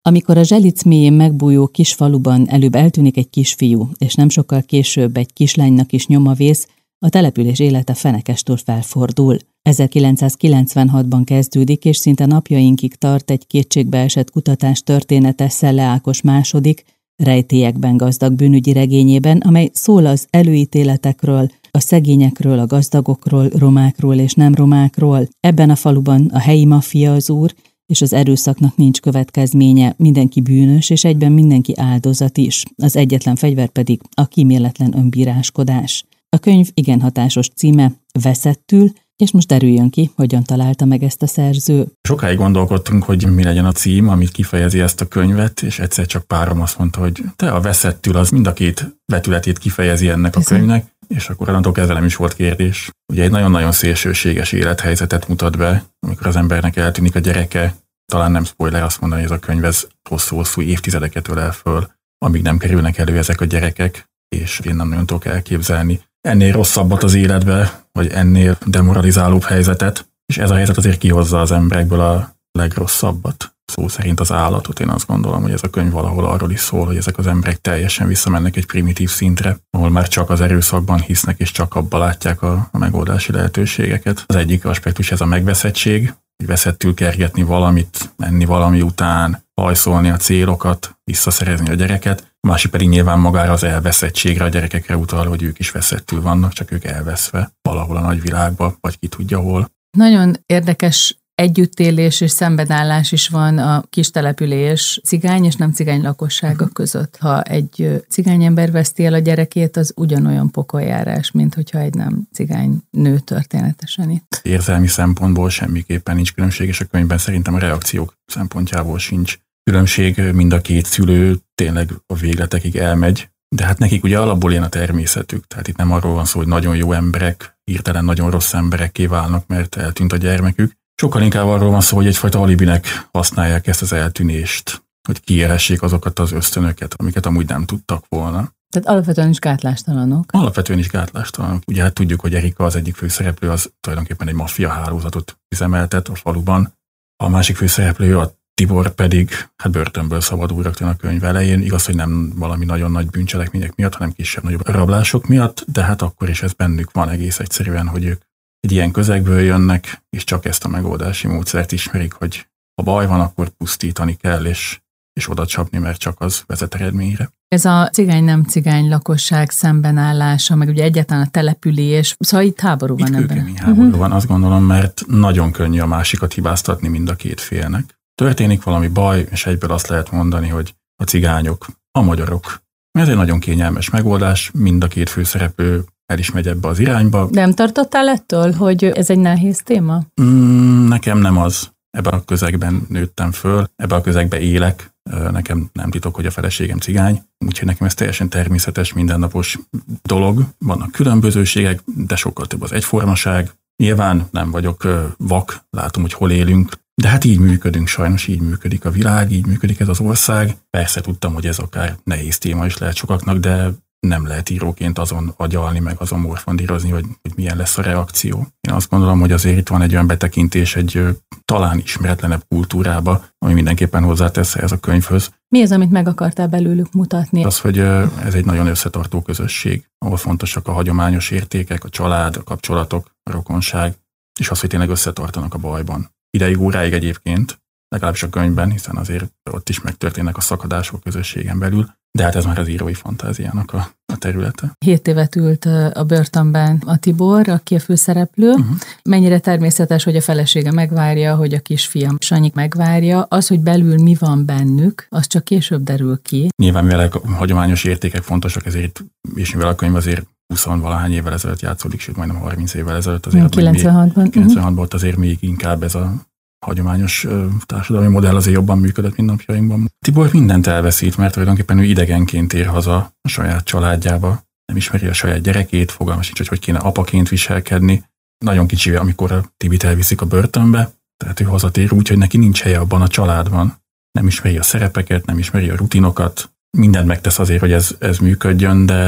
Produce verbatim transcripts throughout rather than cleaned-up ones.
Amikor a Zselic mélyén megbújó kis faluban előbb eltűnik egy kisfiú, és nem sokkal később egy kislánynak is nyoma vész, a település élete fenekestől felfordul. ezerkilencszázkilencvenhatban kezdődik, és szinte napjainkig tart egy kétségbeesett kutatás története Szelle Ákos második, rejtélyekben gazdag bűnügyi regényében, amely szól az előítéletekről, a szegényekről, a gazdagokról, romákról és nem romákról. Ebben a faluban a helyi maffia az úr, és az erőszaknak nincs következménye, mindenki bűnös, és egyben mindenki áldozat is. Az egyetlen fegyver pedig a kíméletlen önbíráskodás. A könyv igen hatásos címe, Veszettül, és most derüljön ki, hogyan találta meg ezt a szerző. Sokáig gondolkodtunk, hogy mi legyen a cím, amit kifejezi ezt a könyvet, és egyszer csak párom azt mondta, hogy te a Veszettül, az mind a két vetületét kifejezi ennek a könyvnek, és akkor onnantól kezdve nem is volt kérdés. Ugye egy nagyon-nagyon szélsőséges élethelyzetet mutat be, amikor az embernek eltűnik a gyereke, talán nem spoiler azt mondani, hogy ez a könyv ez hosszú-hosszú évtizedeket ölel föl, amíg nem kerülnek elő ezek a gyerekek, és én nem nagyon tudok elképzelni ennél rosszabbat az életbe, vagy ennél demoralizálóbb helyzetet, és ez a helyzet azért kihozza az emberekből a legrosszabbat. Szó szerint az állatot. Én azt gondolom, hogy ez a könyv valahol arról is szól, hogy ezek az emberek teljesen visszamennek egy primitív szintre, ahol már csak az erőszakban hisznek, és csak abban látják a, a megoldási lehetőségeket. Az egyik aspektus ez a megveszettség, hogy veszettül kergetni valamit, menni valami után, hajszolni a célokat, visszaszerezni a gyereket. A másik pedig nyilván magára az elveszettségre, a gyerekekre utal, hogy ők is veszettül vannak, csak ők elveszve valahol a nagyvilágba, vagy ki tudja hol. Nagyon érdekes együttélés és szembenállás is van a kis település cigány és nem cigány lakossága között. Ha egy cigány ember veszti el a gyerekét, az ugyanolyan pokoljárás, mint hogyha egy nem cigány nő történetesen itt. Érzelmi szempontból semmiképpen nincs különbség, és a könyvben szerintem a reakciók szempontjából sincs különbség. Mind a két szülő tényleg a végletekig elmegy, de hát nekik ugye alapból ilyen a természetük. Tehát itt nem arról van szó, hogy nagyon jó emberek, hirtelen nagyon rossz emberekké válnak, mert eltűnt a gyermekük. Sokkal inkább arról van szó, hogy egyfajta alibinek használják ezt az eltűnést, hogy kiélhessék azokat az ösztönöket, amiket amúgy nem tudtak volna. Tehát alapvetően is gátlástalanok. Alapvetően is gátlástalanok. Ugye hát tudjuk, hogy Erika az egyik főszereplő, az tulajdonképpen egy maffia hálózatot üzemeltet a faluban. A másik főszereplő, a Tibor pedig hát börtönből szabadul rögtön a könyv elején. Igaz, hogy nem valami nagyon nagy bűncselekmények miatt, hanem kisebb-nagyobb rablások miatt, de hát akkor is ez bennük van egész egyszerűen, hogy ők egy ilyen közegből jönnek, és csak ezt a megoldási módszert ismerik, hogy ha baj van, akkor pusztítani kell, és, és oda csapni, mert csak az vezet eredményre. Ez a cigány-nem cigány lakosság szembenállása, meg ugye egyáltalán a település, szóval itt háború van itt ebben. Kőkemény háború uh-huh. van, azt gondolom, mert nagyon könnyű a másikat hibáztatni mind a két félnek. Történik valami baj, és egyből azt lehet mondani, hogy a cigányok, a magyarok. Ez egy nagyon kényelmes megoldás, mind a két főszereplő el is megy ebbe az irányba. Nem tartottál ettől, hogy ez egy nehéz téma? Mm, nekem nem az. Ebben a közegben nőttem föl, ebben a közegben élek. Nekem nem titok, hogy a feleségem cigány, úgyhogy nekem ez teljesen természetes, mindennapos dolog. Vannak különbözőségek, de sokkal több az egyformaság. Nyilván nem vagyok vak, látom, hogy hol élünk, de hát így működünk, sajnos így működik a világ, így működik ez az ország. Persze tudtam, hogy ez akár nehéz téma is lehet sokaknak, de nem lehet íróként azon agyalni, meg azon morfondírozni, hogy, hogy milyen lesz a reakció. Én azt gondolom, hogy azért itt van egy olyan betekintés egy ö, talán ismeretlenebb kultúrába, ami mindenképpen hozzátesz ez a könyvhöz. Mi az, amit meg akartál belőlük mutatni? Az, hogy ö, ez egy nagyon összetartó közösség, ahol fontosak a hagyományos értékek, a család, a kapcsolatok, a rokonság, és az, hogy tényleg összetartanak a bajban. Ideig óráig egyébként, legalábbis a könyvben, hiszen azért ott is megtörténnek a szakadások a közösségen belül, de hát ez már az írói fantáziának a, a területe. Hét évet ült a börtönben a Tibor, aki a főszereplő. Uh-huh. Mennyire természetes, hogy a felesége megvárja, hogy a kisfiam Sanyi megvárja. Az, hogy belül mi van bennük, az csak később derül ki. Nyilván, mivel a hagyományos értékek fontosak, ezért, és mivel a könyv azért húsz-valahány évvel ezelőtt játszódik, sőt majdnem harminc évvel ezelőtt. Azért kilencvenhatban. kilencvenhatban ott azért még inkább ez a hagyományos ö, társadalmi modell azért jobban működött, mint napjainkban. Tibor mindent elveszít, mert tulajdonképpen ő idegenként ér haza a saját családjába, nem ismeri a saját gyerekét, fogalma sincs, hogy hogy kéne apaként viselkedni. Nagyon kicsi, amikor a Tibit elviszik a börtönbe, tehát ő hazatér úgy, hogy neki nincs helye abban a családban. Nem ismeri a szerepeket, nem ismeri a rutinokat, mindent megtesz azért, hogy ez, ez működjön, de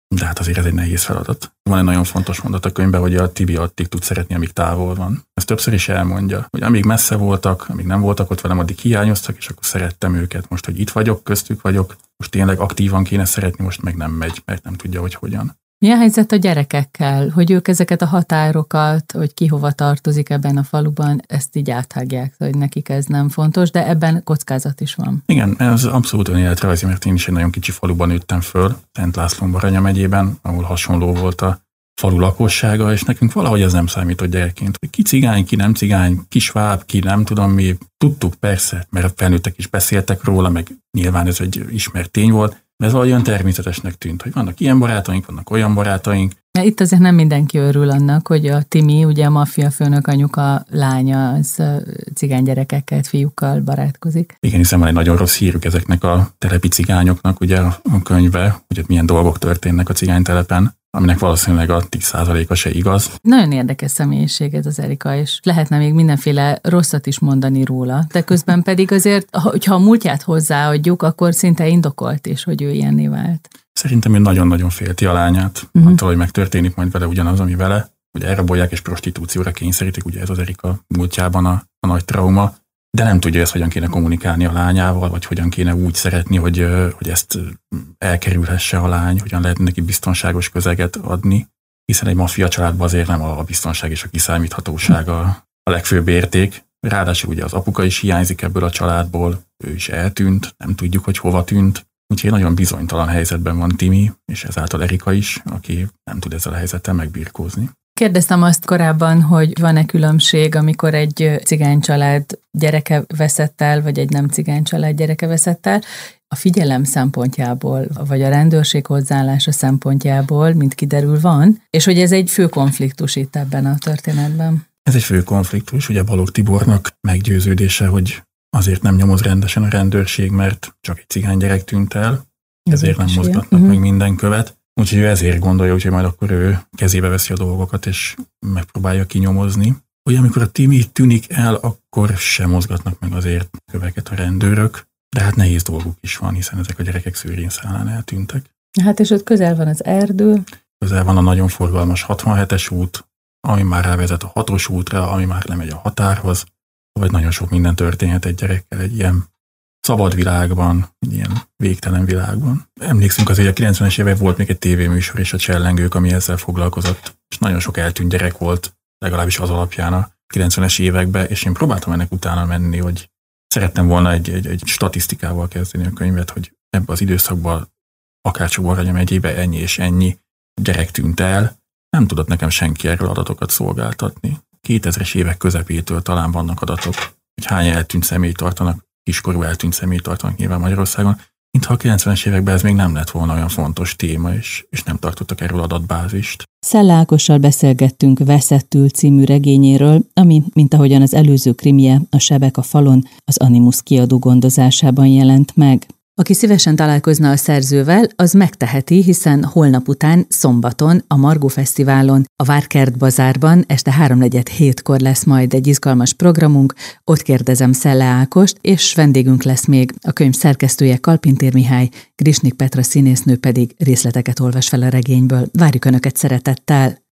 de hát azért ez egy nehéz feladat. Van egy nagyon fontos mondat a könyvben, hogy a Tibi addig tud szeretni, amíg távol van. Ezt többször is elmondja, hogy amíg messze voltak, amíg nem voltak ott velem, addig hiányoztak, és akkor szerettem őket. Most, hogy itt vagyok, köztük vagyok, most tényleg aktívan kéne szeretni, most meg nem megy, mert nem tudja, hogy hogyan. Milyen helyzet a gyerekekkel, hogy ők ezeket a határokat, hogy ki hova tartozik ebben a faluban, ezt így áthágják, hogy nekik ez nem fontos, de ebben kockázat is van. Igen, ez abszolút önéletrajzi, mert én is egy nagyon kicsi faluban nőttem föl, Szent Lászlón Baranya megyében, ahol hasonló volt a falu lakossága, és nekünk valahogy ez nem számított gyerekként. Ki cigány, ki nem cigány, ki sváb, ki nem tudom mi. Tudtuk persze, mert a felnőttek is beszéltek róla, meg nyilván ez egy ismert tény volt, de ez olyan természetesnek tűnt, hogy vannak ilyen barátaink, vannak olyan barátaink. Itt azért nem mindenki örül annak, hogy a Timi, ugye a maffia főnök anyuka lánya, az cigány gyerekekkel, fiúkkal barátkozik. Igen, hiszen van egy nagyon rossz hírük ezeknek a telepi cigányoknak, ugye a könyvbe, hogy ott milyen dolgok történnek a cigánytelepen, aminek valószínűleg a tíz százaléka se igaz. Nagyon érdekes személyiség ez az Erika, és lehetne még mindenféle rosszat is mondani róla, de közben pedig azért, hogyha a múltját hozzáadjuk, akkor szinte indokolt is, hogy ő ilyenné vált. Szerintem ő nagyon-nagyon félti a lányát, uh-huh. attól, hogy megtörténik majd vele ugyanaz, ami vele, hogy elrabolják és prostitúcióra kényszerítik, ugye ez az Erika múltjában a, a nagy trauma, de nem tudja ezt, hogyan kéne kommunikálni a lányával, vagy hogyan kéne úgy szeretni, hogy, hogy ezt elkerülhesse a lány, hogyan lehet neki biztonságos közeget adni, hiszen egy maffia családban azért nem a biztonság és a kiszámíthatóság a, a legfőbb érték. Ráadásul ugye az apuka is hiányzik ebből a családból, ő is eltűnt, nem tudjuk, hogy hova tűnt. Úgyhogy nagyon bizonytalan helyzetben van Timi, és ezáltal Erika is, aki nem tud ezzel a helyzettel megbirkózni. Kérdeztem azt korábban, hogy van-e különbség, amikor egy cigány család gyereke veszett el, vagy egy nem cigány család gyereke veszett el, a figyelem szempontjából, vagy a rendőrség hozzáállása szempontjából, mint kiderül, van, és hogy ez egy fő konfliktus itt ebben a történetben. Ez egy fő konfliktus, ugye Balogh Tibornak meggyőződése, hogy azért nem nyomoz rendesen a rendőrség, mert csak egy cigány gyerek tűnt el, ezért nem mozgatnak uh-huh. meg minden követ. Úgyhogy ő ezért gondolja, hogy majd akkor ő kezébe veszi a dolgokat, és megpróbálja kinyomozni. Hogy amikor a Timi tűnik el, akkor sem mozgatnak meg azért köveket a rendőrök, de hát nehéz dolguk is van, hiszen ezek a gyerekek szőrén szálán eltűntek. Hát és ott közel van az erdő. Közel van a nagyon forgalmas hatvanhetes út, ami már rávezet a hatos útra, ami már lemegy a határhoz, vagy nagyon sok minden történhet egy gyerekkel egy ilyen szabad világban, egy ilyen végtelen világban. Emlékszünk azért, hogy a kilencvenes évek volt még egy tévéműsor és a Csellengők, ami ezzel foglalkozott, és nagyon sok eltűnt gyerek volt, legalábbis az alapján a kilencvenes években, és én próbáltam ennek utána menni, hogy szerettem volna egy, egy, egy statisztikával kezdeni a könyvet, hogy ebben az időszakban akárcsak Baranya megyében ennyi és ennyi gyerek tűnt el, nem tudott nekem senki erről adatokat szolgáltatni. kétezres évek közepétől talán vannak adatok, hogy hány eltűnt személy tartanak, kiskorú eltűnt személy tartanak nyilván Magyarországon, mintha a kilencvenes években ez még nem lett volna olyan fontos téma, és, és nem tartottak erről adatbázist. Szella Ákossal beszélgettünk Veszettül című regényéről, ami, mint ahogyan az előző krimije, A sebek a falon, az Animus kiadó gondozásában jelent meg. Aki szívesen találkozna a szerzővel, az megteheti, hiszen holnap után, szombaton, a Margó Fesztiválon, a Várkert Bazárban este háromnegyed hétkor lesz majd egy izgalmas programunk, ott kérdezem Szella Ákost, és vendégünk lesz még a könyv szerkesztője Kalpintér Mihály, Grisnik Petra színésznő pedig részleteket olvas fel a regényből. Várjuk Önöket szeretettel!